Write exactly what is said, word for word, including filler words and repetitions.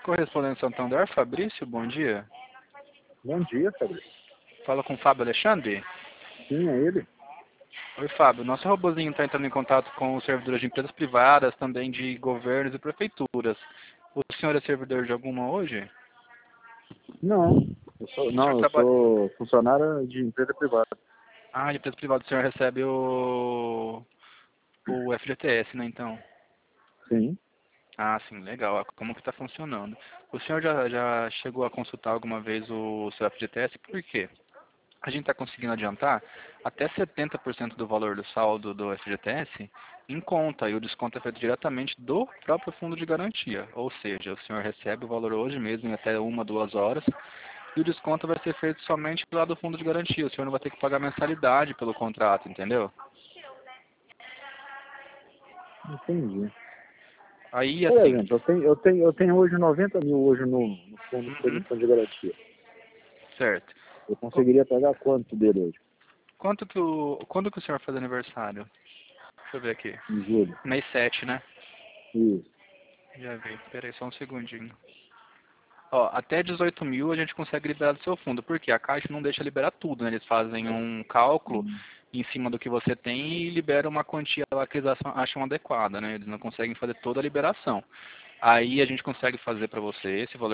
Correspondente Santander, Fabrício, bom dia. Bom dia, Fabrício. Fala com o Fábio Alexandre? Sim, é ele. Oi, Fábio. Nosso robozinho está entrando em contato com os servidores de empresas privadas, também de governos e prefeituras. O senhor é servidor de alguma hoje? Não, eu sou, O senhor não, eu trabalha... sou funcionário de empresa privada. Ah, de empresa privada, o senhor recebe o, o F G T S, né, então? Sim. Ah, sim, legal. Como que está funcionando? O senhor já, já chegou a consultar alguma vez o seu F G T S? Por quê? A gente está conseguindo adiantar até setenta por cento do valor do saldo do F G T S em conta, e o desconto é feito diretamente do próprio fundo de garantia. Ou seja, o senhor recebe o valor hoje mesmo, em até uma, duas horas, e o desconto vai ser feito somente lá do fundo de garantia. O senhor não vai ter que pagar mensalidade pelo contrato, entendeu? Entendi. Aí, Por assim... exemplo, eu tenho, eu tenho, eu tenho hoje noventa mil hoje no, no fundo de Uhum, fundo de garantia. certo. Eu Qu- conseguiria pagar quanto dele hoje? Quanto que o, quando que o senhor faz aniversário? Deixa eu ver aqui. Em julho. Mês sete, né? Isso. Já vi. Espera aí só um segundinho. Ó, até dezoito mil a gente consegue liberar do seu fundo, porque a Caixa não deixa liberar tudo, né? Eles fazem um cálculo Hum. em cima do que você tem e liberam uma quantia lá que eles acham acham adequada, né? Eles não conseguem fazer toda a liberação. Aí a gente consegue fazer para você esse valor